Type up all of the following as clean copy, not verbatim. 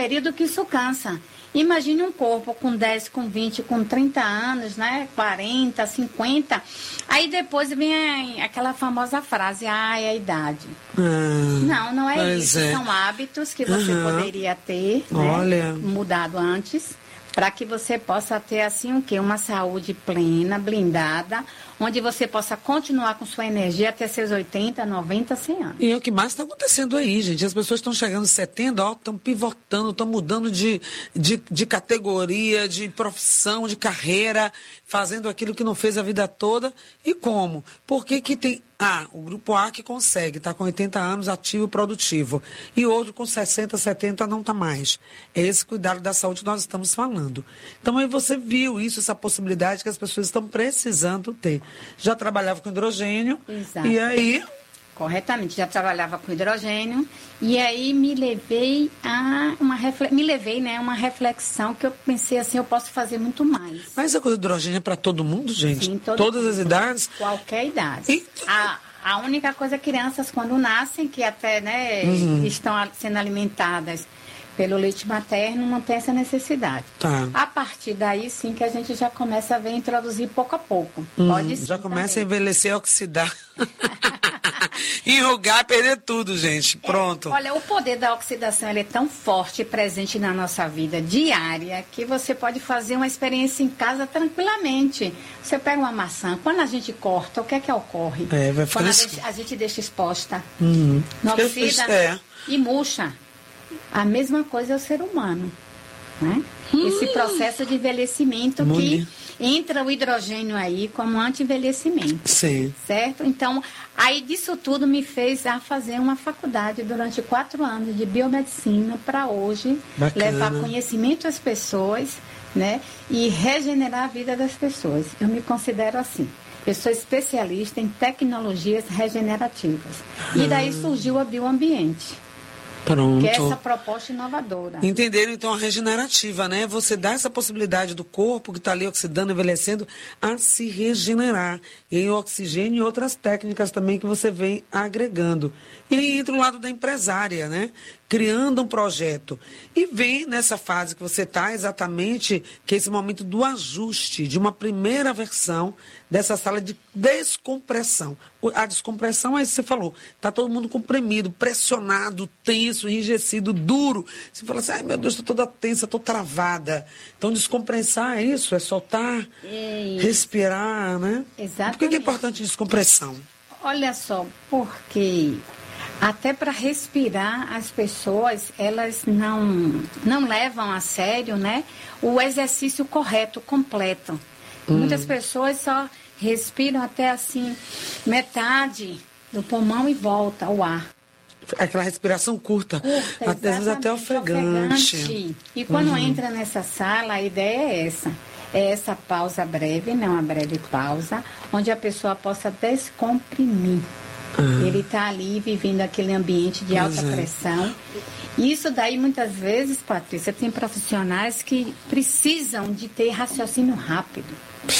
período que isso cansa. Imagine um corpo com 10, com 20, com 30 anos, né? 40, 50. Aí depois vem aquela famosa frase, é a idade. Não é isso. São hábitos que você poderia ter, né? Mudado antes, para que você possa ter, assim, o quê? Uma saúde plena, blindada, onde você possa continuar com sua energia até seus 80, 90, 100 anos. E é o que mais está acontecendo aí, gente. As pessoas estão chegando 70, estão pivotando, estão mudando de categoria, de profissão, de carreira, fazendo aquilo que não fez a vida toda. E como? Por que tem... o grupo A que consegue, está com 80 anos, ativo e produtivo. E outro com 60, 70 não está mais. É esse cuidado da saúde que nós estamos falando. Então aí você viu isso, essa possibilidade que as pessoas estão precisando ter. Já trabalhava com hidrogênio. Exato. E aí... Corretamente, já trabalhava com hidrogênio. E aí me levei a uma reflexão que eu pensei assim, eu posso fazer muito mais. Mas a coisa do hidrogênio é para todo mundo, gente? Sim, todas as idades? Qualquer idade. A única coisa, crianças quando nascem, que até, né, estão sendo alimentadas pelo leite materno, não tem essa necessidade. Tá. A partir daí, sim, que a gente já começa a ver introduzir pouco a pouco. Pode sim, já começa também. A envelhecer, oxidar. Enrugar, perder tudo, gente. Pronto. Olha, o poder da oxidação ele é tão forte e presente na nossa vida diária que você pode fazer uma experiência em casa tranquilamente. Você pega uma maçã, quando a gente corta, o que é que ocorre? Vai ficar quando a gente deixa exposta, não oxida e murcha. A mesma coisa é o ser humano, né? Esse processo de envelhecimento que entra o hidrogênio aí como anti-envelhecimento. Sim. Certo? Então, aí disso tudo me fez a fazer uma faculdade durante 4 anos de biomedicina para hoje levar conhecimento às pessoas, né? E regenerar a vida das pessoas. Eu me considero assim. Eu sou especialista em tecnologias regenerativas. E daí surgiu a Bioambiente. Pronto. Que é essa proposta inovadora. Entenderam, então, a regenerativa, né? Você dá essa possibilidade do corpo que está ali oxidando, envelhecendo, a se regenerar. E em oxigênio e outras técnicas também que você vem agregando. E aí entra o lado da empresária, né? Criando um projeto. E vem nessa fase que você está exatamente, que é esse momento do ajuste, de uma primeira versão dessa sala de descompressão. A descompressão é isso que você falou. Está todo mundo comprimido, pressionado, tenso, enrijecido, duro. Você fala assim, ai meu Deus, estou toda tensa, estou travada. Então descompressar é isso, é soltar, respirar, né? Exatamente. Por que é importante descompressão? Olha só, porque até para respirar as pessoas, elas não levam a sério, né, o exercício correto, completo. Muitas pessoas só respiram até assim, metade do pulmão e volta ao ar. Aquela respiração curta às vezes até ofegante. E quando entra nessa sala, a ideia é essa. É essa pausa breve, não uma breve pausa, onde a pessoa possa descomprimir. Ele está ali vivendo aquele ambiente de alta pressão. Isso daí, muitas vezes, Patrícia, tem profissionais que precisam de ter raciocínio rápido.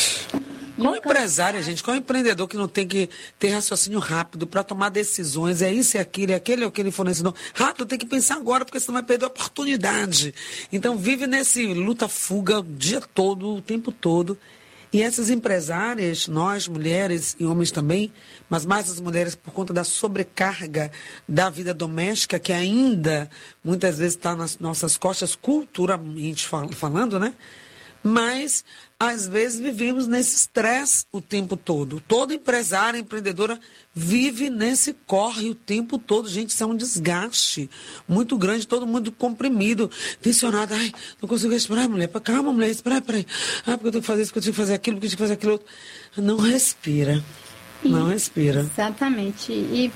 Qual empresária, gente, qual empreendedor que não tem que ter raciocínio rápido para tomar decisões? É isso, é aquilo, é aquele fornecedor. Rápido, tem que pensar agora, porque senão vai perder a oportunidade. Então, vive nesse luta-fuga o dia todo, o tempo todo. E essas empresárias, nós, mulheres e homens também, mas mais as mulheres por conta da sobrecarga da vida doméstica, que ainda muitas vezes está nas nossas costas, culturalmente falando, né? Mas, às vezes, vivemos nesse estresse o tempo todo. Toda empresária, empreendedora, vive nesse corre o tempo todo. Gente, isso é um desgaste muito grande, todo mundo comprimido, tensionado. Ai, não consigo respirar, mulher. Calma, mulher, espera aí. Ah, porque eu tenho que fazer isso, porque eu tenho que fazer aquilo, porque eu tenho que fazer aquilo outro. Não respira. Não respira. Exatamente.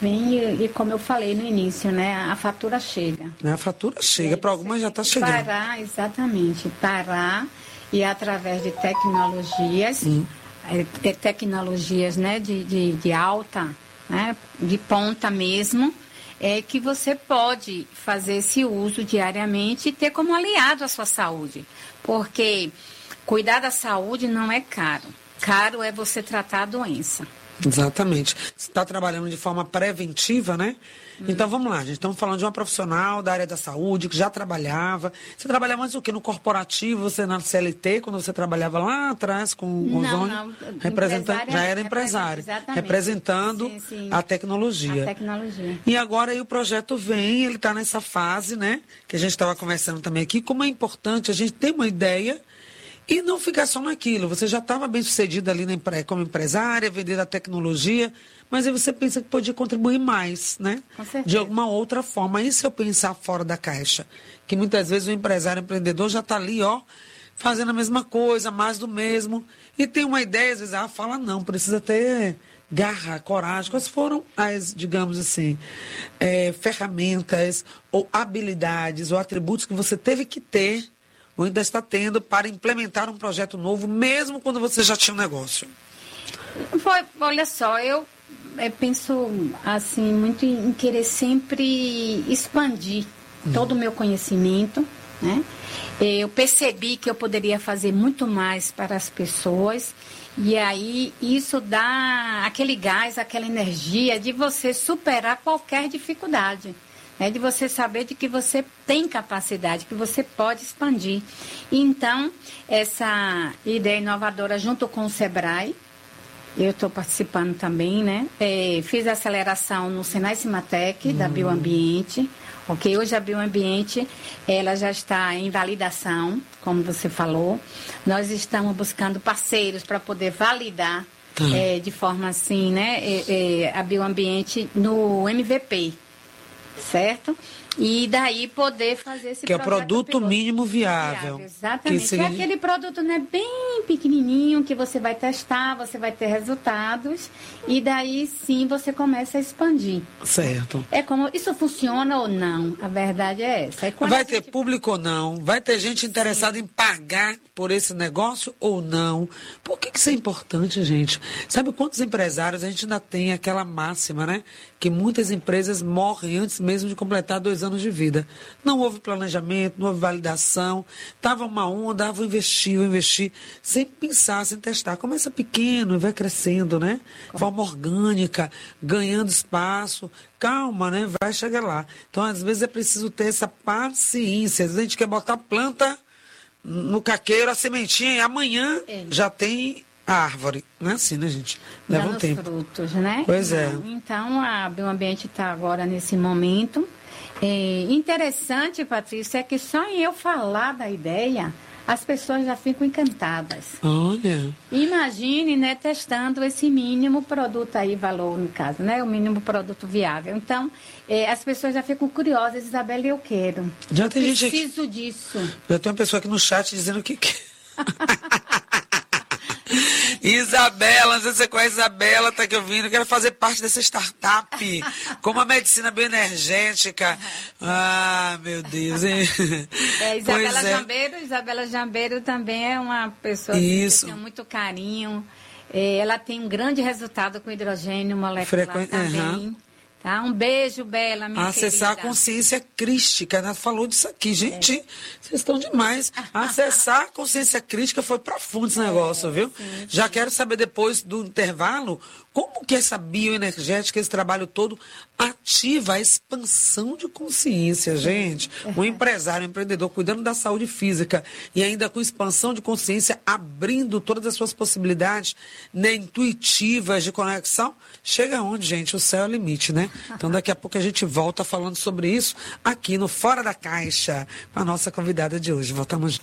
E como eu falei no início, né? A fatura chega. A fatura chega, para algumas já está chegando. Parar. E através de tecnologias, tecnologias, né, de alta, né, de ponta mesmo, é que você pode fazer esse uso diariamente e ter como aliado a sua saúde. Porque cuidar da saúde não é caro. Caro é você tratar a doença. Exatamente. Você está trabalhando de forma preventiva, né? Então, vamos lá, gente. Estamos falando de uma profissional da área da saúde que já trabalhava. Você trabalhava antes o quê? No corporativo, você na CLT, quando você trabalhava lá atrás com o Ozônio? Não. Já era empresária. Representando sim. a tecnologia. A tecnologia. E agora aí o projeto vem, ele está nessa fase, né? Que a gente estava conversando também aqui. Como é importante a gente ter uma ideia e não ficar só naquilo. Você já estava bem sucedida ali como empresária, vendendo a tecnologia, mas aí você pensa que podia contribuir mais, né? Com certeza. De alguma outra forma. E se eu pensar fora da caixa? Que muitas vezes o empresário, o empreendedor já está ali, ó, fazendo a mesma coisa, mais do mesmo. E tem uma ideia, às vezes, fala não, precisa ter garra, coragem. Quais foram as, digamos assim, ferramentas ou habilidades ou atributos que você teve que ter ou ainda está tendo para implementar um projeto novo, mesmo quando você já tinha um negócio? Olha só, eu penso assim muito em querer sempre expandir todo o meu conhecimento, né? Eu percebi que eu poderia fazer muito mais para as pessoas e aí isso dá aquele gás, aquela energia de você superar qualquer dificuldade. De você saber de que você tem capacidade, que você pode expandir. Então, essa ideia inovadora junto com o Sebrae, eu estou participando também, né? Fiz a aceleração no Senai Cimatec, da Bioambiente. Ok, hoje a Bioambiente, ela já está em validação, como você falou. Nós estamos buscando parceiros para poder validar de forma assim, né? A Bioambiente no MVP. Certo? E daí poder fazer esse que é o produto mínimo viável. Exatamente. Que é aquele produto, né, bem pequenininho que você vai testar, você vai ter resultados e daí sim você começa a expandir. Certo. É como isso funciona ou não? A verdade é essa. Vai ter público ou não? Vai ter gente interessada em pagar por esse negócio ou não? Por que isso é importante, gente? Sabe quantos empresários a gente ainda tem aquela máxima, né? Que muitas empresas morrem antes mesmo de completar 2 anos de vida. Não houve planejamento, não houve validação. Estava uma onda, vou investir, sem pensar, sem testar. Começa pequeno e vai crescendo, né? De forma orgânica, ganhando espaço. Calma, né? Vai chegar lá. Então, às vezes, é preciso ter essa paciência. Às vezes, a gente quer botar a planta no caqueiro, a sementinha, e amanhã já tem a árvore. Não é assim, né, gente? Leva um tempo. Frutos, né? Pois é. Então, a Bioambiente está agora nesse momento. Interessante, Patrícia, é que só em eu falar da ideia, as pessoas já ficam encantadas. Olha. Imagine, né, testando esse mínimo produto aí, valor no caso, né, o mínimo produto viável. Então, as pessoas já ficam curiosas. Isabela, eu quero. Já tem preciso gente disso. Já tem uma pessoa aqui no chat dizendo o que quer. Isabela, não sei se você conhece a Isabela, tá aqui ouvindo, quero fazer parte dessa startup, como a medicina bioenergética. Ah, meu Deus, hein? Isabela Jambeiro também é uma pessoa que tem muito carinho. Ela tem um grande resultado com hidrogênio molecular também. Tá? Um beijo, Bela, minha Acessar querida. A consciência crística, né? Falou disso aqui. Gente, vocês estão demais. Acessar a consciência crística foi profundo esse negócio, viu? Sim. Já quero saber depois do intervalo como que essa bioenergética, esse trabalho todo, ativa a expansão de consciência, gente. Um empresário, um empreendedor, cuidando da saúde física e ainda com expansão de consciência, abrindo todas as suas possibilidades, né, intuitivas de conexão. Chega onde, gente? O céu é o limite, né? Então, daqui a pouco a gente volta falando sobre isso aqui no Fora da Caixa, com a nossa convidada de hoje. Voltamos.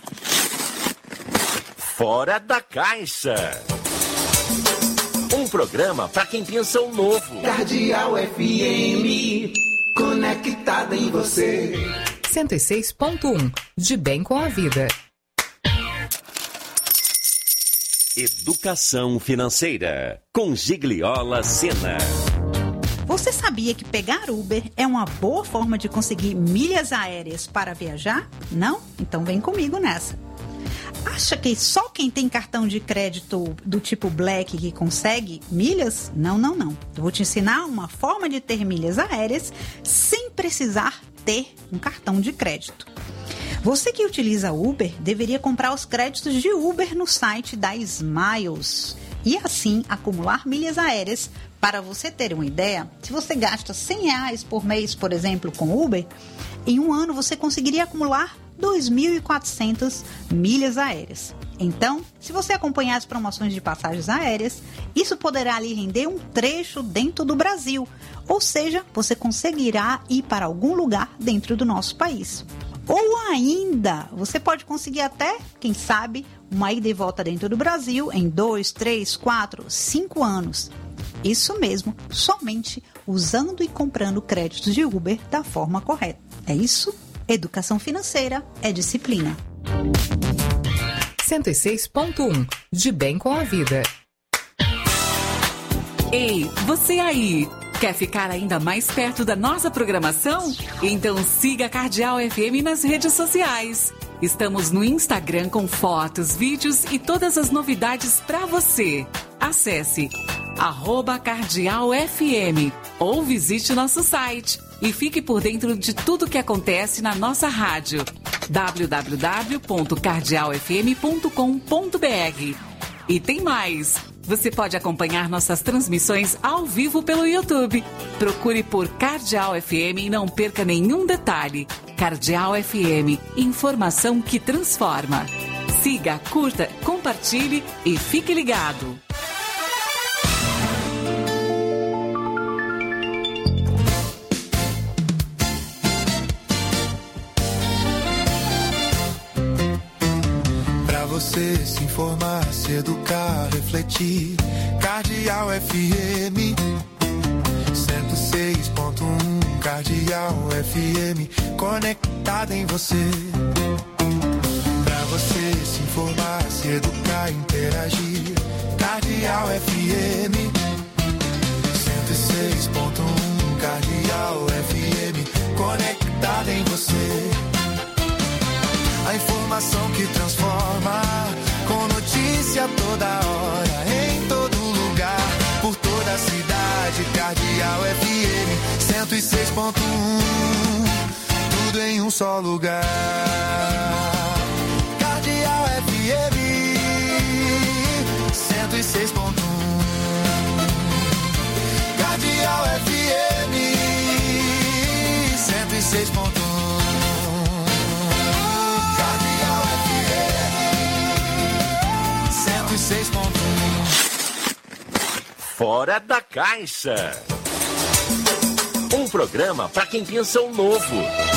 Fora da Caixa. Um programa para quem pensa o novo. Cardeal FM, conectada em você. 106.1, de bem com a vida. Educação financeira, com Gigliola Sena. Você sabia que pegar Uber é uma boa forma de conseguir milhas aéreas para viajar? Não? Então vem comigo nessa. Acha que só quem tem cartão de crédito do tipo Black que consegue milhas? Não. Eu vou te ensinar uma forma de ter milhas aéreas sem precisar ter um cartão de crédito. Você que utiliza Uber deveria comprar os créditos de Uber no site da Smiles. e assim acumular milhas aéreas. Para você ter uma ideia, se você gasta R$100 por mês, por exemplo, com Uber, em um ano você conseguiria acumular 2.400 milhas aéreas. Então, se você acompanhar as promoções de passagens aéreas, isso poderá lhe render um trecho dentro do Brasil, ou seja, você conseguirá ir para algum lugar dentro do nosso país. Ou ainda, você pode conseguir até, quem sabe, uma ida e volta dentro do Brasil em 2, 3, 4, 5 anos. Isso mesmo, somente usando e comprando créditos de Uber da forma correta. É isso? Educação financeira é disciplina. 106.1 De bem com a vida. Ei, você aí! Quer ficar ainda mais perto da nossa programação? Então siga a Cardeal FM nas redes sociais. Estamos no Instagram com fotos, vídeos e todas as novidades para você. Acesse @CardealFM ou visite nosso site e fique por dentro de tudo que acontece na nossa rádio. www.cardealfm.com.br. E tem mais! Você pode acompanhar nossas transmissões ao vivo pelo YouTube. Procure por Cardeal FM e não perca nenhum detalhe. Cardeal FM, informação que transforma. Siga, curta, compartilhe e fique ligado. Você se informar, se educar, refletir. Cardeal FM 106.1. Cardeal FM conectada em você. Pra você se informar, se educar, interagir. Cardeal FM 106.1. Cardeal FM conectada em você. A informação que transforma, com notícia toda hora, em todo lugar, por toda a cidade. Cardeal FM 106.1, tudo em um só lugar. Cardeal FM 106.1. Cardeal FM 106.1. Fora da Caixa. Um programa para quem pensa o novo.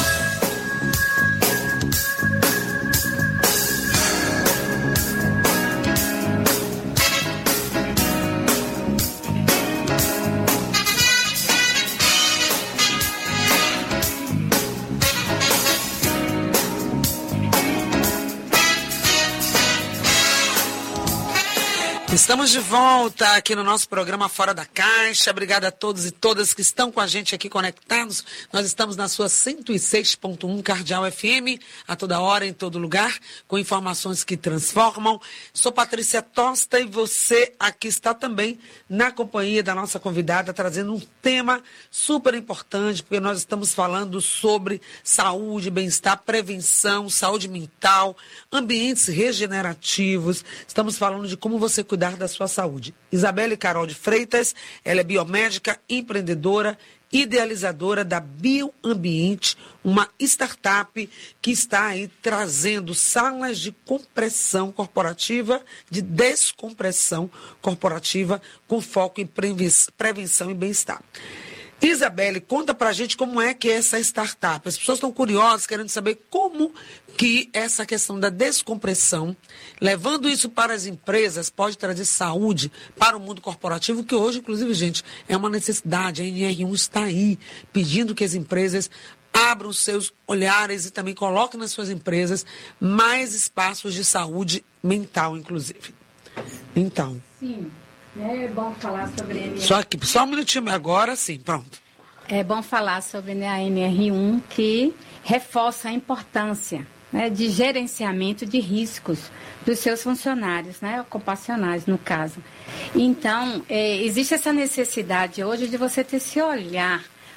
Estamos de volta aqui no nosso programa Fora da Caixa. Obrigada a todos e todas que estão com a gente aqui conectados. Nós estamos na sua 106.1 Cardeal FM, a toda hora, em todo lugar, com informações que transformam. Sou Patrícia Tosta e você aqui está também na companhia da nossa convidada, trazendo um tema super importante, porque nós estamos falando sobre saúde, bem-estar, prevenção, saúde mental, ambientes regenerativos. Estamos falando de como você cuidar da sua saúde. Isabelle Carol de Freitas, ela é biomédica, empreendedora, idealizadora da Bioambiente, uma startup que está aí trazendo salas de compressão corporativa, de descompressão corporativa, com foco em prevenção e bem-estar. Isabelle, conta pra gente como é que é essa startup. As pessoas estão curiosas, querendo saber como que essa questão da descompressão, levando isso para as empresas, pode trazer saúde para o mundo corporativo, que hoje, inclusive, gente, é uma necessidade. A NR1 está aí pedindo que as empresas abram seus olhares e também coloquem nas suas empresas mais espaços de saúde mental, inclusive. Então... Sim. É bom falar sobre a NR1. Só um minutinho, agora sim, pronto. É bom falar sobre a NR1, que reforça a importância, né, de gerenciamento de riscos dos seus funcionários, né, ocupacionais, no caso. Então, existe essa necessidade hoje de você ter esse olhar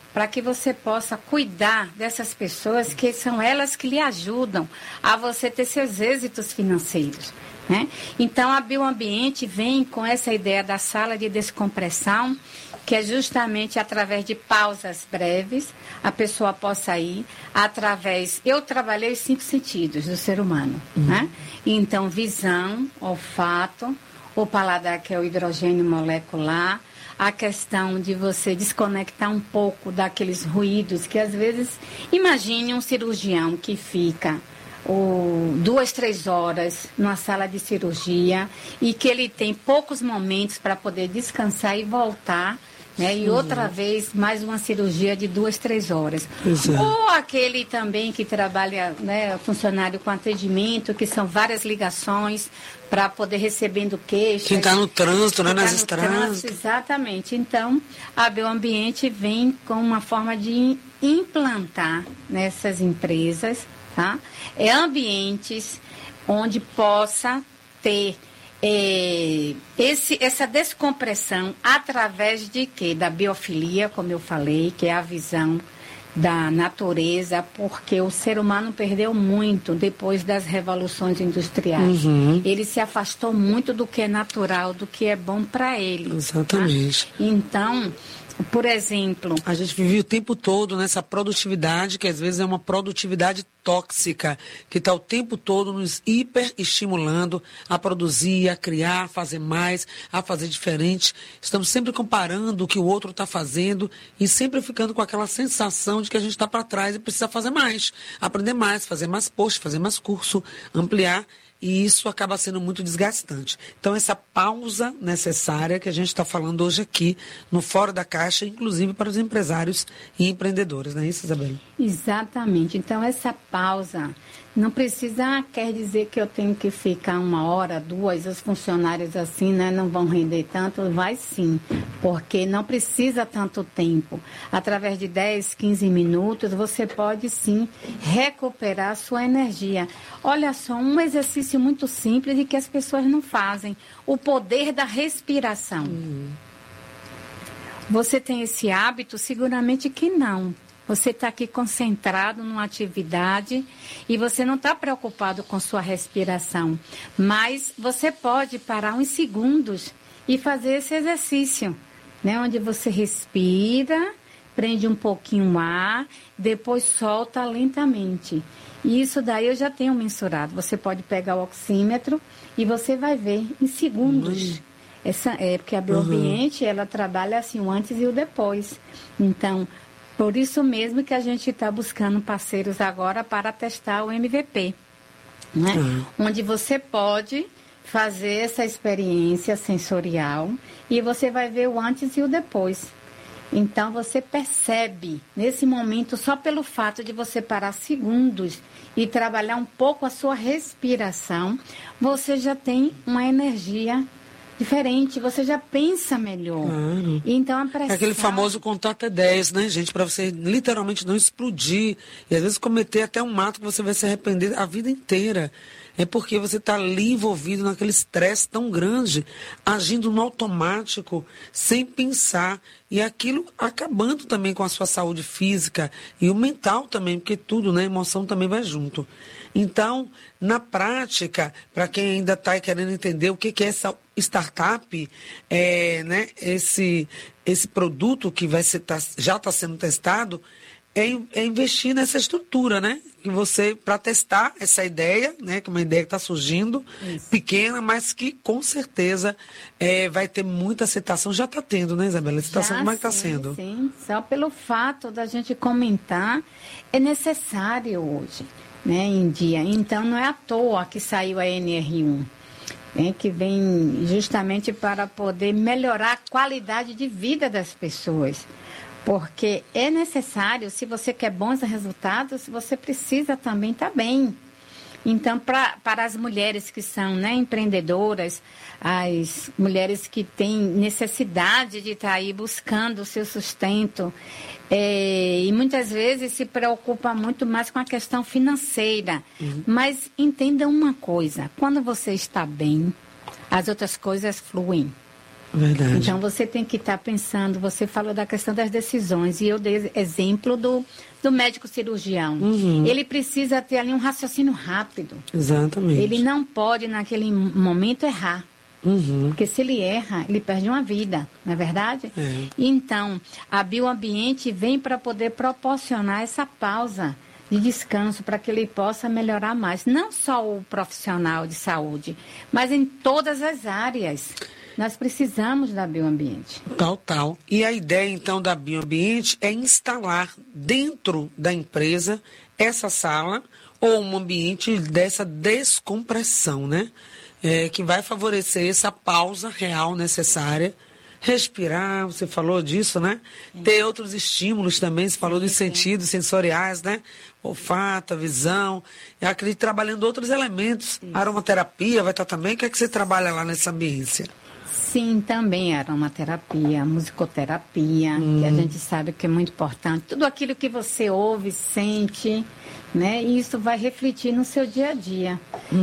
para que você possa cuidar dessas pessoas, que são elas que lhe ajudam a você ter seus êxitos financeiros, né? Então, a Bioambiente vem com essa ideia da sala de descompressão, que é justamente através de pausas breves, a pessoa possa ir através... Eu trabalhei os 5 sentidos do ser humano, né? Então, visão, olfato, o paladar, que é o hidrogênio molecular, a questão de você desconectar um pouco daqueles ruídos que, às vezes, imagine um cirurgião que fica 2, 3 horas numa sala de cirurgia e que ele tem poucos momentos para poder descansar e voltar, né? E outra vez, mais uma cirurgia de 2, 3 horas. Ou aquele também que trabalha, né, funcionário com atendimento, que são várias ligações para poder recebendo queixas. Quem está no trânsito, né, nas estradas. Exatamente. Então, a Bioambiente vem com uma forma de implantar nessas empresas, tá? Ambientes onde possa ter essa descompressão através de quê? Da biofilia, como eu falei, que é a visão da natureza, porque o ser humano perdeu muito depois das revoluções industriais. Ele se afastou muito do que é natural, do que é bom para ele. Exatamente. Tá? Então, por exemplo... A gente vive o tempo todo nessa produtividade, que às vezes é uma produtividade tóxica, que está o tempo todo nos hiperestimulando a produzir, a criar, a fazer mais, a fazer diferente. Estamos sempre comparando o que o outro está fazendo e sempre ficando com aquela sensação de que a gente está para trás e precisa fazer mais, aprender mais, fazer mais post, fazer mais curso, ampliar. E isso acaba sendo muito desgastante. Então, essa pausa necessária que a gente está falando hoje aqui no Fora da Caixa, inclusive para os empresários e empreendedores, não é isso, Isabela? Exatamente. Então, essa pausa não precisa, quer dizer que eu tenho que ficar 1 hora, 2, os funcionários assim, né, não vão render tanto. Vai sim, porque não precisa tanto tempo. Através de 10, 15 minutos, você pode sim recuperar a sua energia. Olha só, um exercício muito simples e que as pessoas não fazem. O poder da respiração. Você tem esse hábito? Seguramente que não. Você está aqui concentrado numa atividade e você não está preocupado com sua respiração. Mas você pode parar uns segundos e fazer esse exercício, né? Onde você respira, prende um pouquinho o ar, depois solta lentamente. E isso daí eu já tenho mensurado. Você pode pegar o oxímetro e você vai ver em segundos. Porque a Bioambiente, ela trabalha assim o antes e o depois. Então, por isso mesmo que a gente está buscando parceiros agora para testar o MVP, né? Onde você pode fazer essa experiência sensorial e você vai ver o antes e o depois. Então, você percebe, nesse momento, só pelo fato de você parar segundos e trabalhar um pouco a sua respiração, você já tem uma energia diferente, você já pensa melhor. Claro. Então, a pressão... É aquele famoso contar até 10, né, gente? Para você literalmente não explodir e às vezes cometer até um ato que você vai se arrepender a vida inteira. É porque você está ali envolvido naquele estresse tão grande, agindo no automático, sem pensar. E aquilo acabando também com a sua saúde física e o mental também, porque tudo, né? A emoção também vai junto. Então, na prática, para quem ainda está querendo entender o que é essa startup, né? Esse produto que já está sendo testado, é investir nessa estrutura, né? Que você, para testar essa ideia, né? Que é uma ideia que está surgindo, pequena, mas que com certeza vai ter muita aceitação. Já está tendo, né, Isabela? Aceitação, como é que está sendo? Sim, só pelo fato da gente comentar, é necessário hoje, né, em dia. Então, não é à toa que saiu a NR1, né, que vem justamente para poder melhorar a qualidade de vida das pessoas. Porque é necessário, se você quer bons resultados, você precisa também estar bem. Então, para as mulheres que são, né, empreendedoras, as mulheres que têm necessidade de estar aí buscando o seu sustento, e muitas vezes se preocupa muito mais com a questão financeira. Mas entenda uma coisa, quando você está bem, as outras coisas fluem. Verdade. Então, você tem que estar pensando, você falou da questão das decisões, e eu dei exemplo do médico cirurgião. Ele precisa ter ali um raciocínio rápido. Exatamente. Ele não pode, naquele momento, errar. Porque se ele erra, ele perde uma vida, não é verdade? Então, a bioambiente vem para poder proporcionar essa pausa de descanso para que ele possa melhorar mais. Não só o profissional de saúde, mas em todas as áreas. Nós precisamos da bioambiente. Tal. E a ideia, então, da bioambiente é instalar dentro da empresa essa sala ou um ambiente dessa descompressão, né? Que vai favorecer essa pausa real necessária. Respirar, você falou disso, né? Ter outros estímulos também, você falou dos sentidos sensoriais, né? Olfato, visão. Eu acredito trabalhando outros elementos. Aromaterapia vai estar também. O que é que você trabalha lá nessa ambiência? Sim, também aromaterapia, musicoterapia, que a gente sabe que é muito importante. Tudo aquilo que você ouve, sente, né? E isso vai refletir no seu dia a dia.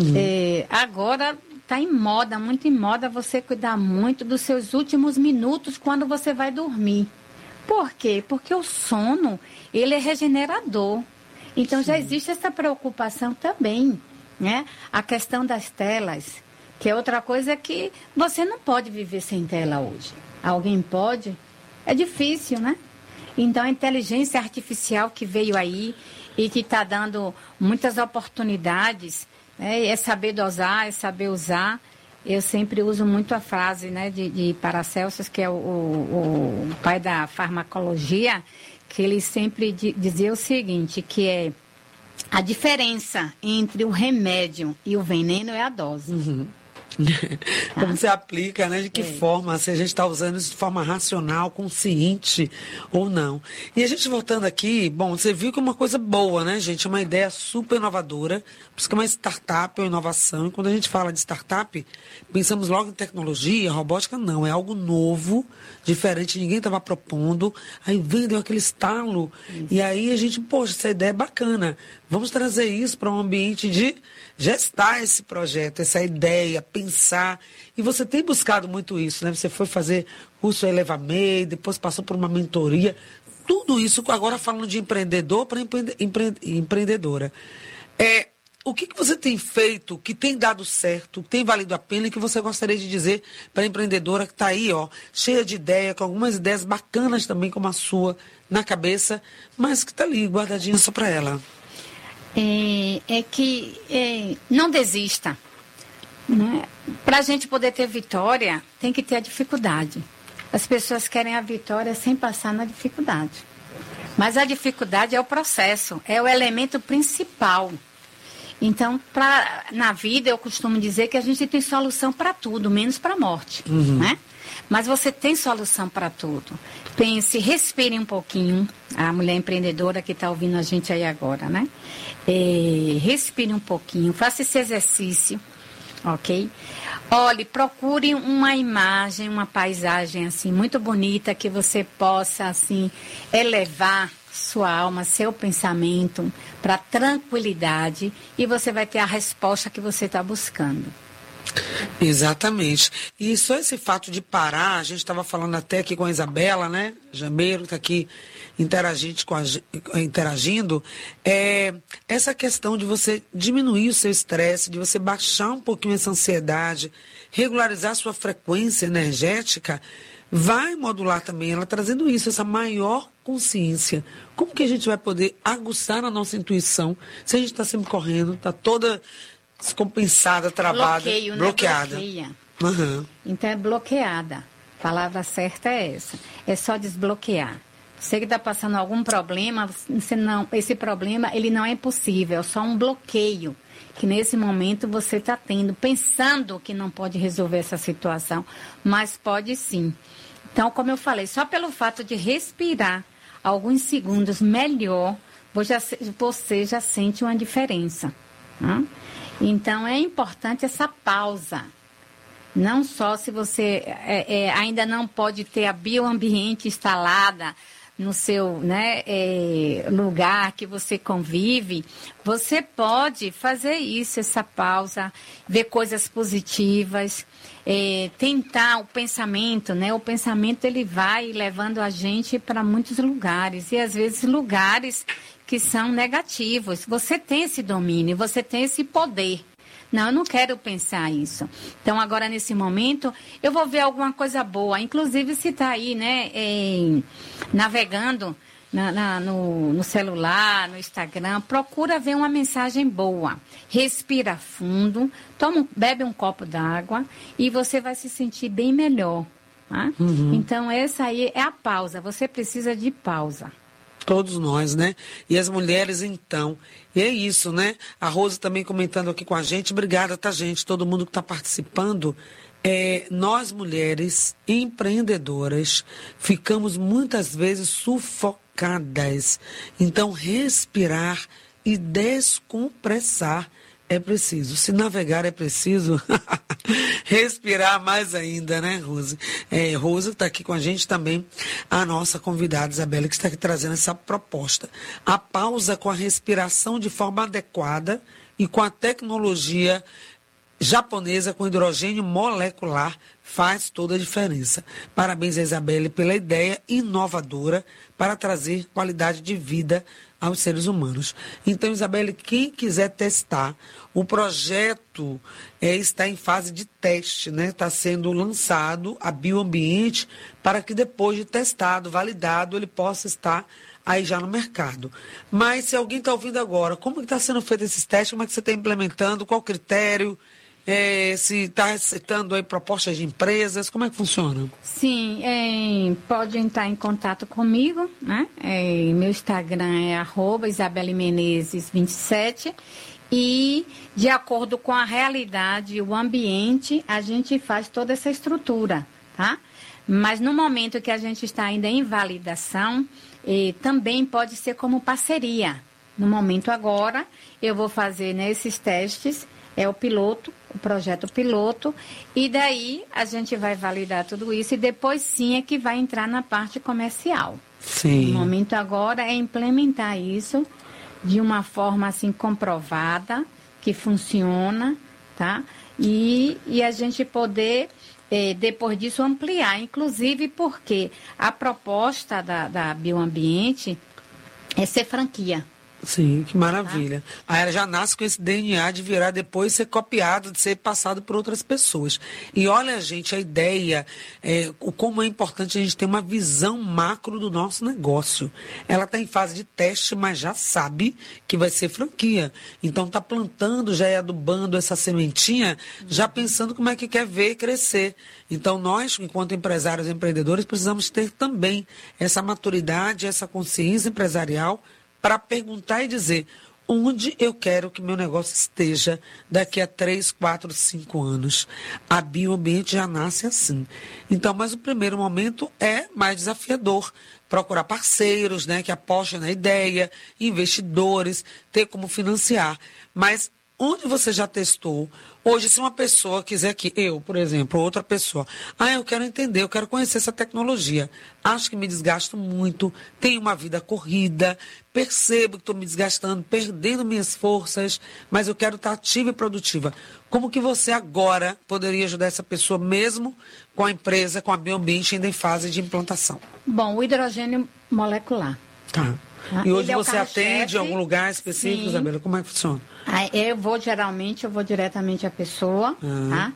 Agora está em moda, muito em moda, você cuidar muito dos seus últimos minutos quando você vai dormir. Por quê? Porque o sono, ele é regenerador. Então, já existe essa preocupação também, né? A questão das telas, que é outra coisa que você não pode viver sem tela hoje. Alguém pode? É difícil, né? Então, a inteligência artificial que veio aí e que está dando muitas oportunidades, né? É saber dosar, é saber usar. Eu sempre uso muito a frase, né, de Paracelsus, que é o pai da farmacologia, que ele sempre dizia o seguinte, que é a diferença entre o remédio e o veneno é a dose. Como você aplica, né? De que forma, se a gente está usando isso de forma racional, consciente ou não. E a gente voltando aqui, bom, você viu que é uma coisa boa, né, gente? Uma ideia super inovadora, por isso que é uma startup ou inovação. E quando a gente fala de startup, pensamos logo em tecnologia, robótica, não, é algo novo, diferente, ninguém estava propondo. Aí deu aquele estalo, e aí a gente, poxa, essa ideia é bacana. Vamos trazer isso para um ambiente de gestar esse projeto, essa ideia, pensar. E você tem buscado muito isso, né? Você foi fazer curso ElevaMe, depois passou por uma mentoria. Tudo isso, agora falando de empreendedor para empreendedora. O que você tem feito, que tem dado certo, que tem valido a pena e que você gostaria de dizer para a empreendedora que está aí, ó, cheia de ideia, com algumas ideias bacanas também, como a sua, na cabeça, mas que está ali, guardadinha só para ela? Não desista. Né? Para a gente poder ter vitória, tem que ter a dificuldade. As pessoas querem a vitória sem passar na dificuldade. Mas a dificuldade é o processo, é o elemento principal. Então, na vida, eu costumo dizer que a gente tem solução para tudo, menos para a morte. Né? Mas você tem solução para tudo. Pense, respire um pouquinho. A mulher empreendedora que está ouvindo a gente aí agora, né? Respire um pouquinho, faça esse exercício, ok? Olhe, procure uma imagem, uma paisagem assim muito bonita que você possa assim elevar sua alma, seu pensamento para tranquilidade e você vai ter a resposta que você está buscando. Exatamente. E só esse fato de parar, a gente estava falando até aqui com a Isabela, né? Jameiro está aqui interagindo, essa questão de você diminuir o seu estresse, de você baixar um pouquinho essa ansiedade, regularizar a sua frequência energética, vai modular também, ela trazendo isso, essa maior consciência. Como que a gente vai poder aguçar a nossa intuição se a gente está sempre correndo, está toda descompensada, travada, bloqueada? Bloqueia. Então é bloqueada. A palavra certa é essa. É só desbloquear. Você que está passando algum problema, esse problema ele não é impossível, é só um bloqueio que nesse momento você está tendo, pensando que não pode resolver essa situação, mas pode sim. Então, como eu falei, só pelo fato de respirar alguns segundos melhor, você já sente uma diferença. Né? Então, é importante essa pausa. Não só se você ainda não pode ter a bioambiente instalada no seu, né, lugar que você convive, você pode fazer isso, essa pausa, ver coisas positivas, tentar o pensamento, né? O pensamento ele vai levando a gente para muitos lugares e às vezes lugares que são negativos. Você tem esse domínio, você tem esse poder. Não, eu não quero pensar isso. Então, agora, nesse momento, eu vou ver alguma coisa boa. Inclusive, se está aí, né, navegando no celular, no Instagram, procura ver uma mensagem boa. Respira fundo, bebe um copo d'água e você vai se sentir bem melhor. Tá? Então, essa aí é a pausa. Você precisa de pausa. Todos nós, né? E as mulheres, então. E é isso, né? A Rose também comentando aqui com a gente. Obrigada, tá, gente? Todo mundo que está participando. Nós, mulheres empreendedoras, ficamos muitas vezes sufocadas. Então, respirar e descompressar é preciso. Se navegar é preciso, respirar mais ainda, né, Rose? Rose está aqui com a gente também, a nossa convidada, Isabela, que está aqui trazendo essa proposta. A pausa com a respiração de forma adequada e com a tecnologia japonesa com hidrogênio molecular faz toda a diferença. Parabéns a Isabelle pela ideia inovadora para trazer qualidade de vida aos seres humanos. Então, Isabelle, quem quiser testar, o projeto está em fase de teste, né? Está sendo lançado a Bioambiente para que depois de testado, validado, ele possa estar aí já no mercado. Mas se alguém está ouvindo agora, como está sendo feito esses testes? Como é que você está implementando? Qual o critério? Se está aceitando aí propostas de empresas, como é que funciona? Sim, pode entrar em contato comigo, né? Meu Instagram é @isabelemenezes27 e de acordo com a realidade, o ambiente, a gente faz toda essa estrutura, tá? Mas no momento que a gente está ainda em validação, também pode ser como parceria. No momento agora, eu vou fazer nesses testes, o piloto, o projeto piloto, e daí a gente vai validar tudo isso e depois sim é que vai entrar na parte comercial. Sim. O momento agora é implementar isso de uma forma assim comprovada, que funciona, tá? E a gente poder, depois disso, ampliar, inclusive porque a proposta da Bioambiente é ser franquia. Sim, que maravilha. Aí ela já nasce com esse DNA de virar depois ser copiado, de ser passado por outras pessoas. E olha, gente, a ideia, como é importante a gente ter uma visão macro do nosso negócio. Ela está em fase de teste, mas já sabe que vai ser franquia. Então está plantando, já adubando essa sementinha, já pensando como é que quer ver crescer. Então nós, enquanto empresários e empreendedores, precisamos ter também essa maturidade, essa consciência empresarial para perguntar e dizer onde eu quero que meu negócio esteja daqui a 3, 4, 5 anos. A Bioambiente já nasce assim. Então, mas o primeiro momento é mais desafiador. Procurar parceiros, né, que apostem na ideia, investidores, ter como financiar. Mas onde você já testou? Hoje, se uma pessoa quiser aqui, eu, por exemplo, outra pessoa, eu quero entender, eu quero conhecer essa tecnologia. Acho que me desgasto muito, tenho uma vida corrida, percebo que estou me desgastando, perdendo minhas forças, mas eu quero estar ativa e produtiva. Como que você agora poderia ajudar essa pessoa, mesmo com a empresa, com a Bioambiente ainda em fase de implantação? Bom, o hidrogênio molecular. Tá. E hoje você atende em algum lugar específico, sim. Isabela? Como é que funciona? Eu vou diretamente à pessoa, tá?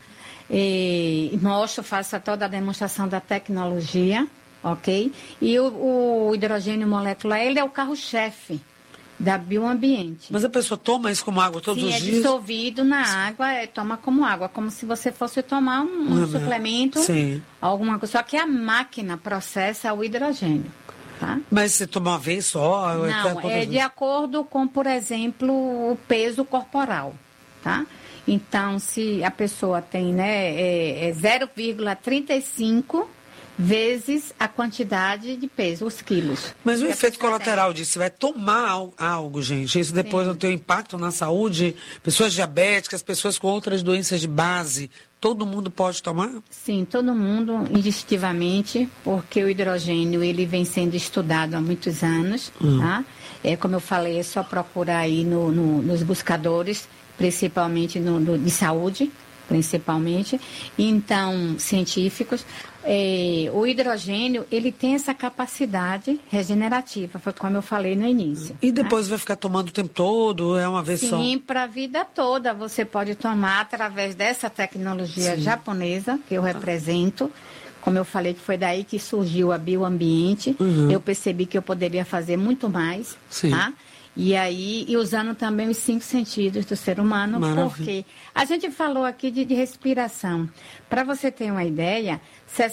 E mostro, faço toda a demonstração da tecnologia, ok? E o hidrogênio molecular, ele é o carro-chefe da Bioambiente. Mas a pessoa toma isso como água todos os dias? Sim, é dissolvido na água, toma como água, como se você fosse tomar um suplemento, sim. Alguma coisa. Só que a máquina processa o hidrogênio. Tá? Mas você toma uma vez só? Não, de acordo com, por exemplo, o peso corporal, tá? Então, se a pessoa tem, 0,35 vezes a quantidade de peso, os quilos. Mas o efeito colateral disso, você vai tomar algo, gente. Isso depois não tem impacto na saúde. Pessoas diabéticas, pessoas com outras doenças de base, todo mundo pode tomar? Sim, todo mundo, indistintivamente, porque o hidrogênio ele vem sendo estudado há muitos anos. Tá? Como eu falei, é só procurar aí nos buscadores, principalmente de saúde, principalmente, então, científicos. O hidrogênio, ele tem essa capacidade regenerativa, foi como eu falei no início. E depois vai ficar tomando o tempo todo, é uma vez só? Sim, para a vida toda. Você pode tomar através dessa tecnologia japonesa, que eu represento. Como eu falei, que foi daí que surgiu a Bioambiente. Eu percebi que eu poderia fazer muito mais, tá? E aí, usando também os 5 sentidos do ser humano, porque a gente falou aqui de respiração. Para você ter uma ideia,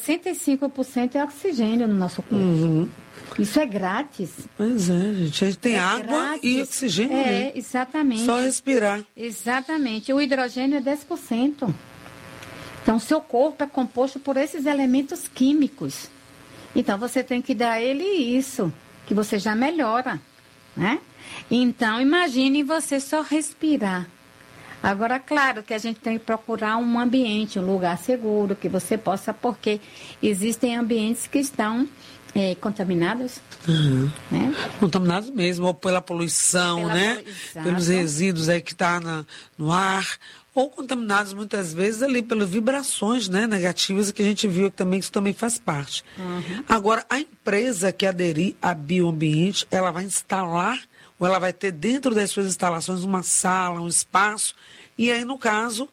65% é oxigênio no nosso corpo. Isso é grátis. Pois é, gente. A gente tem água grátis. E oxigênio. Exatamente. Só respirar. Exatamente. O hidrogênio é 10%. Então, seu corpo é composto por esses elementos químicos. Então, você tem que dar a ele isso, que você já melhora, né? Então, imagine você só respirar. Agora, claro que a gente tem que procurar um ambiente, um lugar seguro, que você possa, porque existem ambientes que estão contaminados. Né? Contaminados mesmo, ou pela poluição, né? Pelos resíduos aí que estão no ar, ou contaminados muitas vezes ali pelas vibrações, né, negativas, que a gente viu que também, isso também faz parte. Agora, a empresa que aderir a Bioambiente, ela vai instalar, ou ela vai ter dentro das suas instalações uma sala, um espaço, e aí, no caso,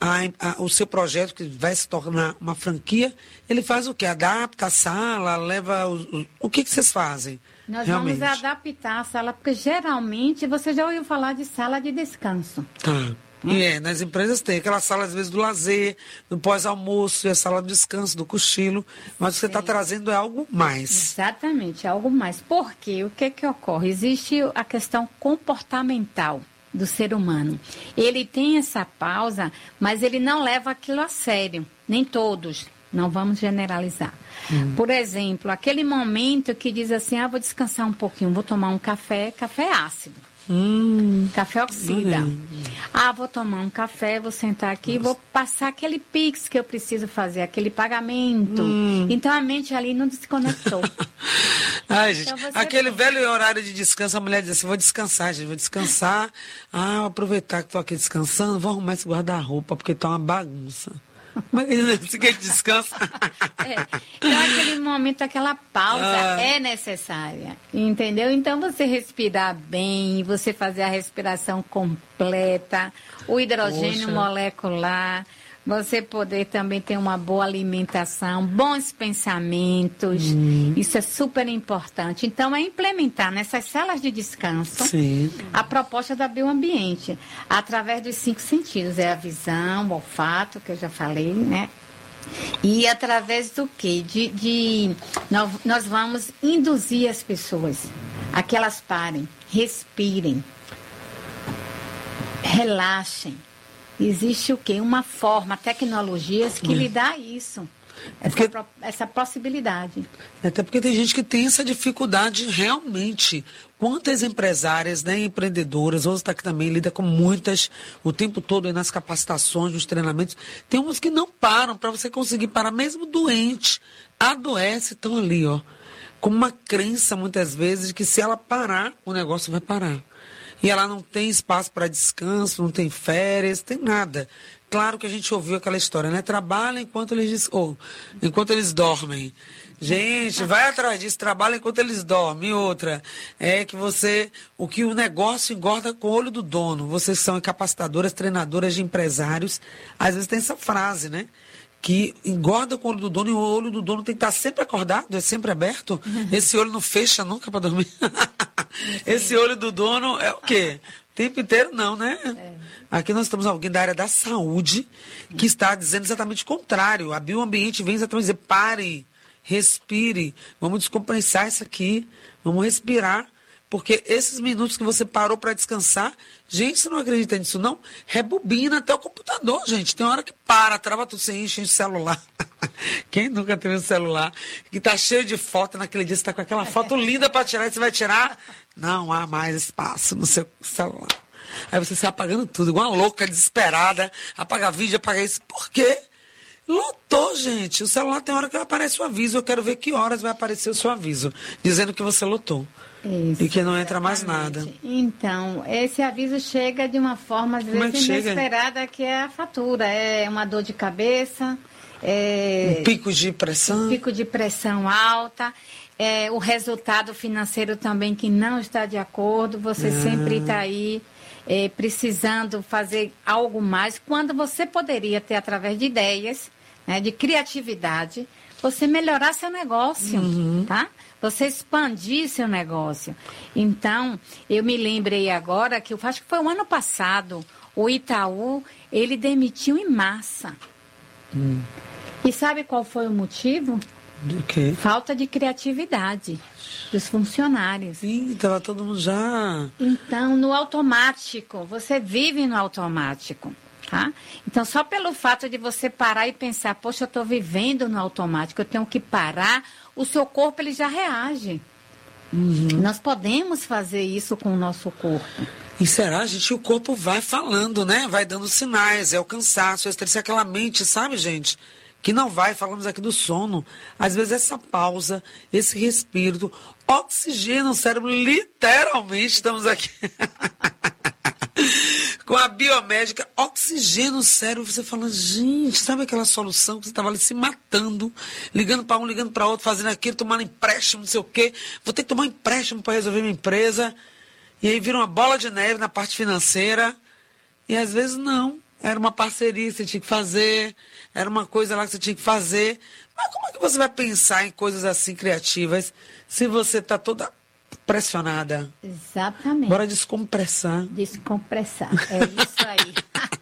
o seu projeto, que vai se tornar uma franquia, ele faz o quê? Adapta a sala, leva... O que vocês fazem? Nós vamos adaptar a sala, porque geralmente você já ouviu falar de sala de descanso. Tá. E nas empresas tem aquela sala, às vezes, do lazer, do pós-almoço, a sala do descanso, do cochilo, mas o que você está trazendo é algo mais. Exatamente, algo mais. Porque o que ocorre? Existe a questão comportamental do ser humano. Ele tem essa pausa, mas ele não leva aquilo a sério. Nem todos. Não vamos generalizar. Por exemplo, aquele momento que diz assim, vou descansar um pouquinho, vou tomar um café ácido. Café oxida. Vou tomar um café, vou sentar aqui, vou passar aquele Pix que eu preciso fazer, aquele pagamento. Então a mente ali não desconectou. Ai, gente, então, aquele velho horário de descanso, a mulher diz assim, vou descansar, gente, vou descansar. Vou aproveitar que estou aqui descansando, vou arrumar esse guarda-roupa, porque está uma bagunça. Mas você quer descanso? Então, aquele momento, aquela pausa é necessária, entendeu? Então, você respirar bem, você fazer a respiração completa, o hidrogênio molecular, você poder também ter uma boa alimentação, bons pensamentos, isso é super importante. Então, é implementar nessas salas de descanso a proposta da Bioambiente, através dos 5 sentidos, a visão, o olfato, que eu já falei, né? E através do quê? Nós vamos induzir as pessoas a que elas parem, respirem, relaxem. Existe o quê? Uma forma, tecnologias que lhe dá isso, essa possibilidade. Até porque tem gente que tem essa dificuldade realmente. Quantas empresárias, né, empreendedoras, hoje está aqui também, lida com muitas, o tempo todo aí nas capacitações, nos treinamentos. Tem umas que não param, para você conseguir parar, mesmo doente, adoece, estão ali, com uma crença, muitas vezes, de que se ela parar, o negócio vai parar. E ela não tem espaço para descanso, não tem férias, tem nada. Claro que a gente ouviu aquela história, né? Trabalha enquanto enquanto eles dormem. Gente, vai atrás disso, trabalha enquanto eles dormem. E outra, é que o negócio engorda com o olho do dono. Vocês são capacitadoras, treinadoras de empresários. Às vezes tem essa frase, né? Que engorda com o olho do dono, e o olho do dono tem que estar sempre acordado, é sempre aberto. Esse olho não fecha nunca para dormir. Esse olho do dono é o quê? O tempo inteiro não, né? Aqui nós temos alguém da área da saúde que está dizendo exatamente o contrário. A Bioambiente vem exatamente dizer, pare, respire, vamos descompensar isso aqui, vamos respirar. Porque esses minutos que você parou para descansar, gente, você não acredita nisso, não? Rebobina até o computador, gente. Tem hora que trava tudo, você enche o celular. Quem nunca teve um celular que tá cheio de foto, naquele dia você tá com aquela foto linda para tirar e você vai tirar? Não há mais espaço no seu celular. Aí você sai apagando tudo, igual uma louca, desesperada, apaga vídeo, apaga isso. Por quê? Lotou, gente. O celular tem hora que aparece o aviso. Eu quero ver que horas vai aparecer o seu aviso, dizendo que você lotou. Isso, e que não entra mais nada. Então, esse aviso chega de uma forma, às vezes, inesperada, que é a fatura. É uma dor de cabeça. Um pico de pressão. Um pico de pressão alta. O resultado financeiro também que não está de acordo. Você sempre está aí precisando fazer algo mais, quando você poderia ter, através de ideias, né, de criatividade, você melhorar seu negócio, tá? Você expandir seu negócio. Então, eu me lembrei agora que eu acho que foi o ano passado, o Itaú, ele demitiu em massa. E sabe qual foi o motivo? Do quê? Falta de criatividade dos funcionários. Sim, estava todo mundo já... Então, no automático, você vive no automático, tá? Então, só pelo fato de você parar e pensar, poxa, eu estou vivendo no automático, eu tenho que parar, o seu corpo ele já reage. Nós podemos fazer isso com o nosso corpo. E será, gente? O corpo vai falando, né? Vai dando sinais, é o cansaço, é estresse, aquela mente, sabe, gente? Que não vai, falamos aqui do sono. Às vezes essa pausa, esse respiro, oxigena o cérebro, literalmente estamos aqui com a biomédica, oxigena o cérebro. Você fala, gente, sabe aquela solução que você estava ali se matando, ligando para um, ligando para outro, fazendo aquilo, tomando empréstimo, não sei o quê. Vou ter que tomar um empréstimo para resolver minha empresa. E aí vira uma bola de neve na parte financeira. E às vezes não. Era uma parceria que você tinha que fazer, era uma coisa lá que você tinha que fazer. Mas como é que você vai pensar em coisas assim criativas se você está toda pressionada? Exatamente. Bora descompressar. Descompressar, é isso aí.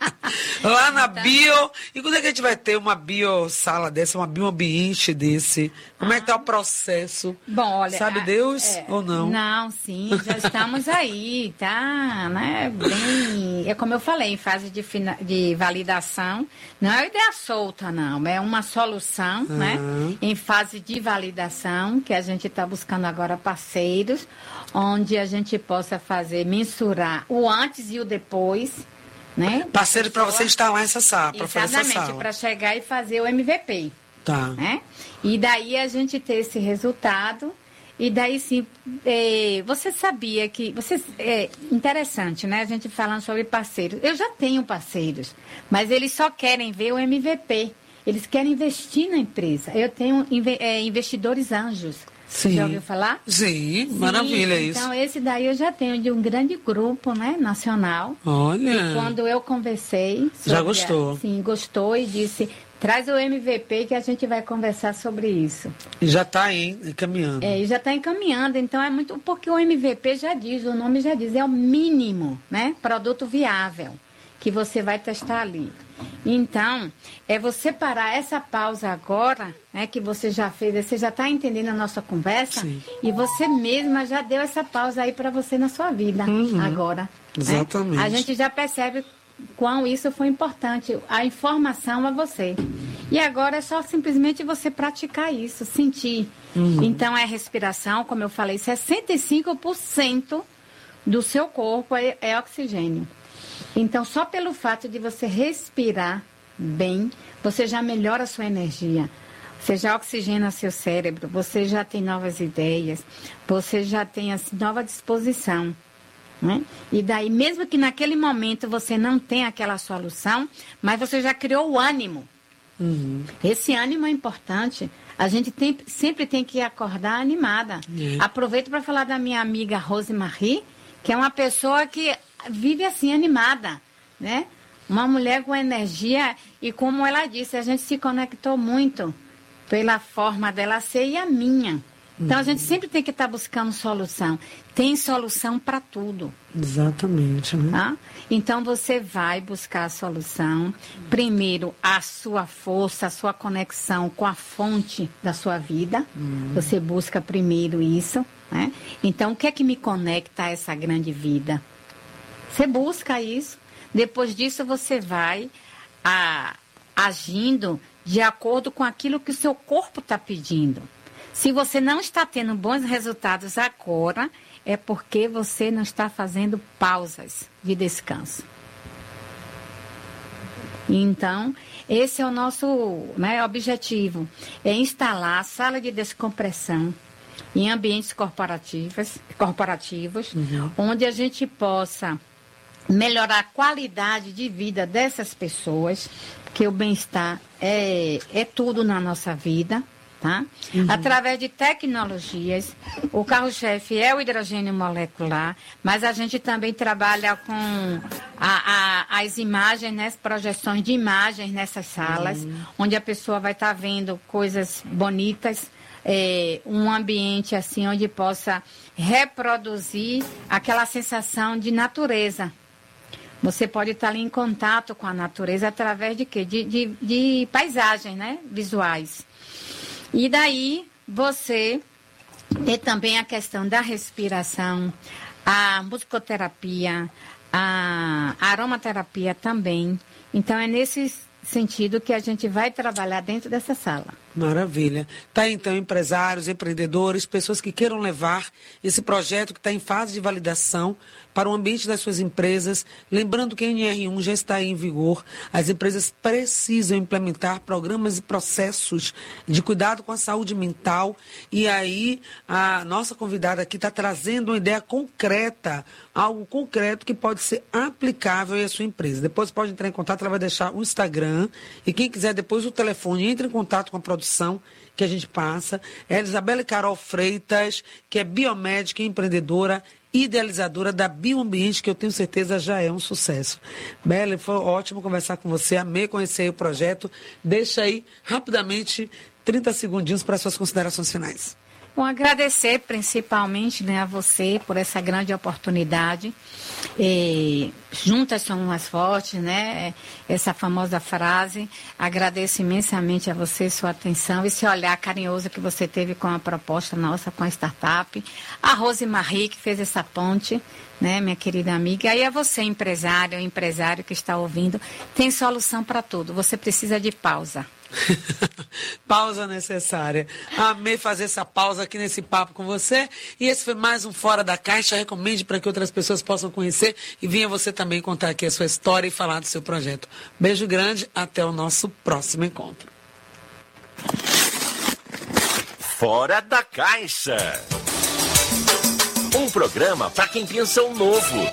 Lá na bio. E quando é que a gente vai ter uma biosala dessa, uma bioambiente desse? Como é que tá o processo? Bom, olha... Sabe Deus ou não? Não, sim, já estamos aí, tá? Né? Bem, é como eu falei, em fase de validação. Não é ideia solta, não. É uma solução, né? Em fase de validação, que a gente está buscando agora parceiros, onde a gente possa mensurar o antes e o depois, né? Parceiro para você instalar essa sala, para fazer essa sala. Exatamente, para chegar e fazer o MVP. Tá. Né? E daí a gente ter esse resultado, e daí sim, você sabia que... interessante, né? A gente falando sobre parceiros. Eu já tenho parceiros, mas eles só querem ver o MVP. Eles querem investir na empresa. Eu tenho investidores anjos. Sim. Já ouviu falar? Sim, maravilha isso. Então, esse daí eu já tenho de um grande grupo, né, nacional. Olha. E quando eu conversei... Já gostou. Sim, gostou e disse, traz o MVP que a gente vai conversar sobre isso. E já está aí, encaminhando. E já está encaminhando. Então, é muito... Porque o MVP já diz, o nome já diz, é o mínimo, né, produto viável que você vai testar ali. Então, é você parar essa pausa agora, né, que você já fez, você já está entendendo a nossa conversa. Sim. E você mesma já deu essa pausa aí para você na sua vida agora. Exatamente. Né? A gente já percebe quão isso foi importante, a informação a você. E agora é só simplesmente você praticar isso, sentir. Então, é respiração, como eu falei, 65% do seu corpo é oxigênio. Então, só pelo fato de você respirar bem, você já melhora a sua energia. Você já oxigena seu cérebro, você já tem novas ideias, você já tem assim, nova disposição. Né? E daí, mesmo que naquele momento você não tenha aquela solução, mas você já criou o ânimo. Esse ânimo é importante. A gente sempre tem que acordar animada. Aproveito para falar da minha amiga Rosemarie, que é uma pessoa que vive assim, animada, né? Uma mulher com energia e, como ela disse, a gente se conectou muito pela forma dela ser e a minha. Então, a gente sempre tem que estar buscando solução. Tem solução para tudo. Exatamente. Né? Tá? Então, você vai buscar a solução. Primeiro, a sua força, a sua conexão com a fonte da sua vida. Você busca primeiro isso. Né? Então, o que é que me conecta a essa grande vida? Você busca isso. Depois disso, você vai agindo de acordo com aquilo que o seu corpo está pedindo. Se você não está tendo bons resultados agora, é porque você não está fazendo pausas de descanso. Então, esse é o nosso, né, objetivo, é instalar a sala de descompressão em ambientes corporativos, onde a gente possa melhorar a qualidade de vida dessas pessoas, porque o bem-estar é tudo na nossa vida, tá? Através de tecnologias, o carro-chefe é o hidrogênio molecular, mas a gente também trabalha com as imagens, né, as projeções de imagens nessas salas, onde a pessoa vai estar vendo coisas bonitas, um ambiente assim onde possa reproduzir aquela sensação de natureza. Você pode estar ali em contato com a natureza através de quê? De paisagens, né, visuais. E daí você tem também a questão da respiração, a musicoterapia, a aromaterapia também. Então, é nesse sentido que a gente vai trabalhar dentro dessa sala. Maravilha. Tá aí, então, empresários, empreendedores, pessoas que queiram levar esse projeto que está em fase de validação para o ambiente das suas empresas. Lembrando que a NR1 já está em vigor. As empresas precisam implementar programas e processos de cuidado com a saúde mental. E aí, a nossa convidada aqui está trazendo uma ideia concreta, algo concreto que pode ser aplicável à sua empresa. Depois pode entrar em contato, ela vai deixar o Instagram. E quem quiser depois o telefone, entre em contato com a produção que a gente passa. É Isabela Carol Freitas, que é biomédica e empreendedora, idealizadora da Bioambiente, que eu tenho certeza já é um sucesso. Bela, foi ótimo conversar com você, amei conhecer o projeto. Deixa aí, rapidamente, 30 segundinhos para suas considerações finais. Bom, agradecer principalmente, né, a você por essa grande oportunidade. Juntas somos mais fortes, né? Essa famosa frase. Agradeço imensamente a você, sua atenção, esse olhar carinhoso que você teve com a proposta nossa, com a startup. A Rosemarie, que fez essa ponte, né, minha querida amiga. E a você, empresário que está ouvindo, tem solução para tudo. Você precisa de pausa. Pausa necessária. Amei fazer essa pausa aqui nesse papo com você. E esse foi mais um Fora da Caixa. Recomende para que outras pessoas possam conhecer e venha você também contar aqui a sua história e falar do seu projeto. Beijo grande, até o nosso próximo encontro. Fora da Caixa. Um programa para quem pensa o novo.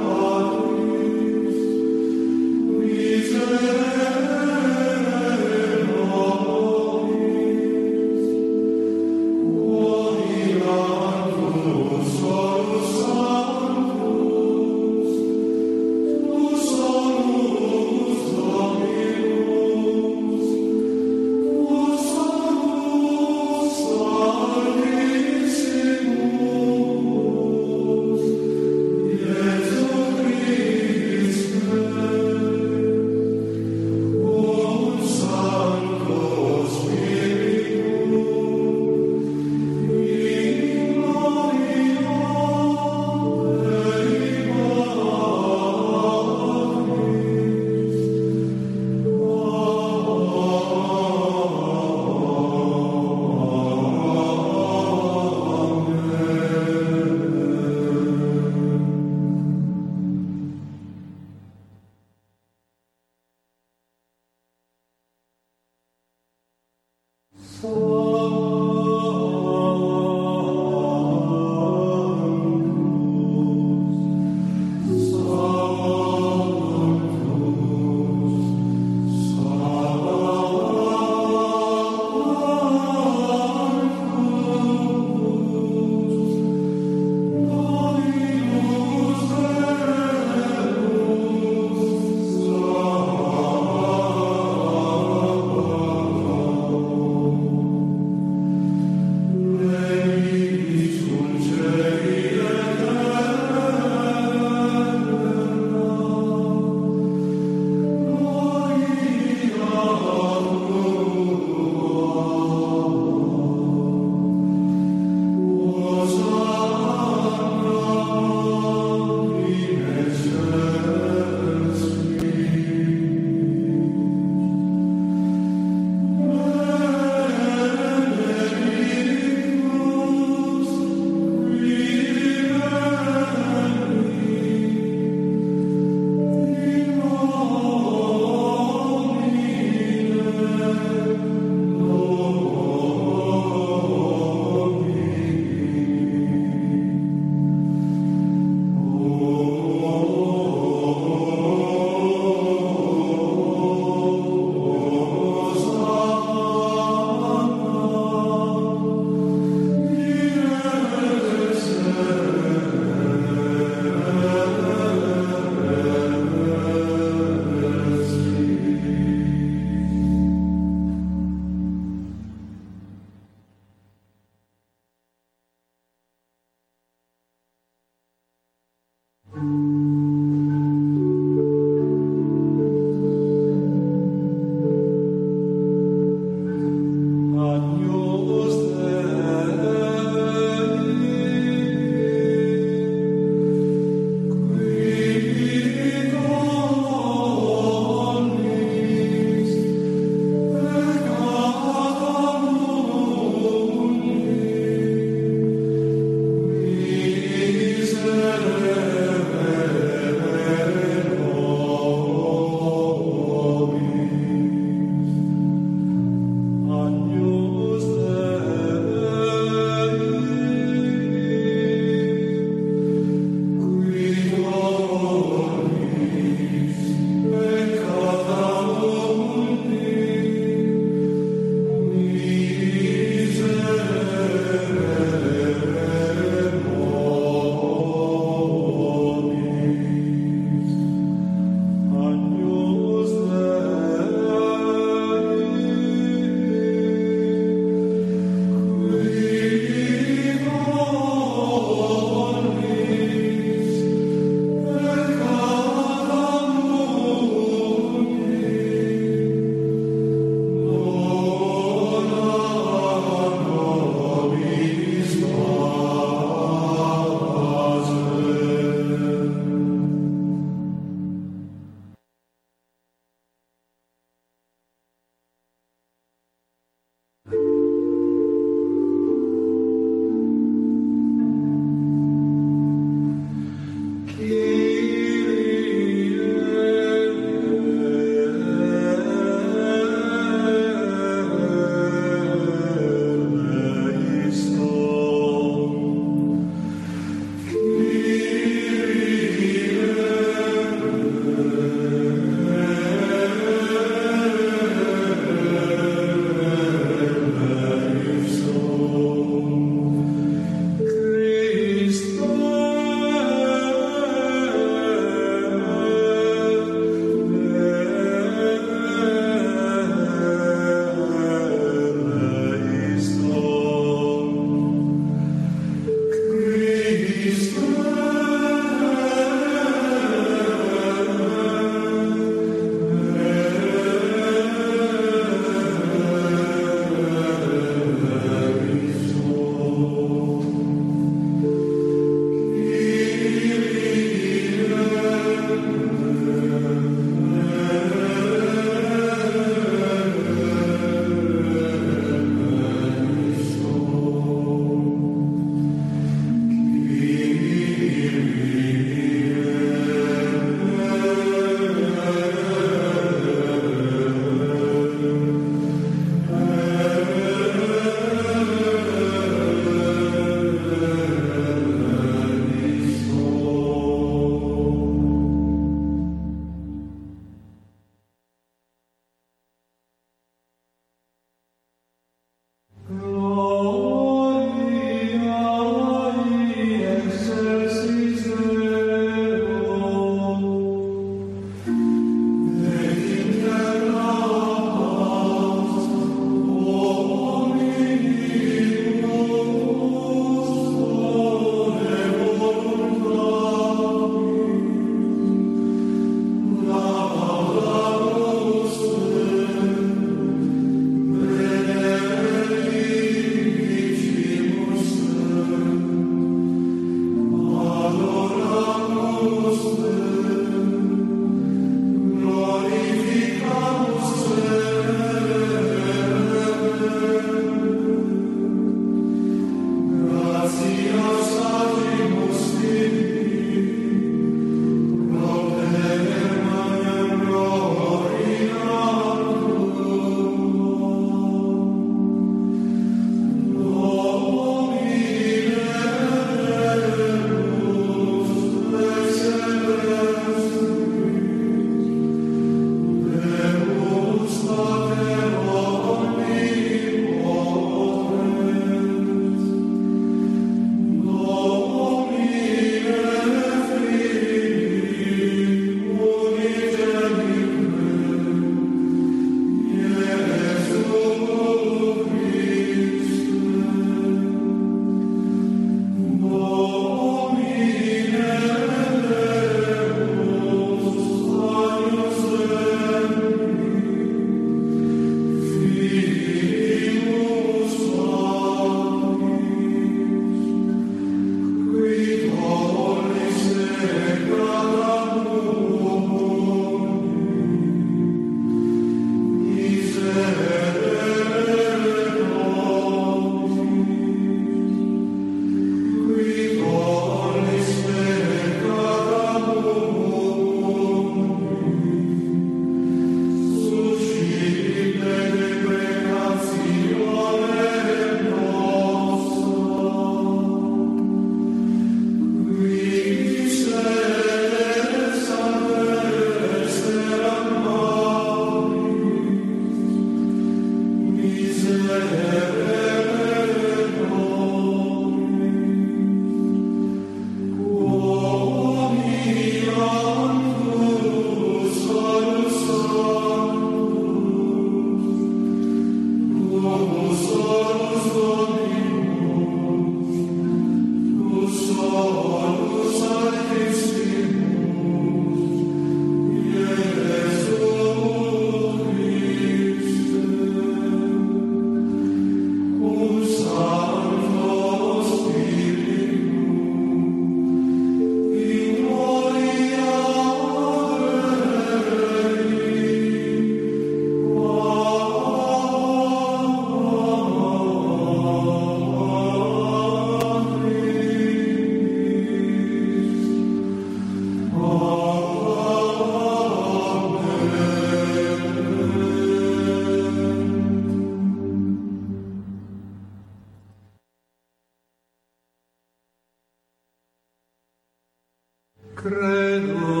Credo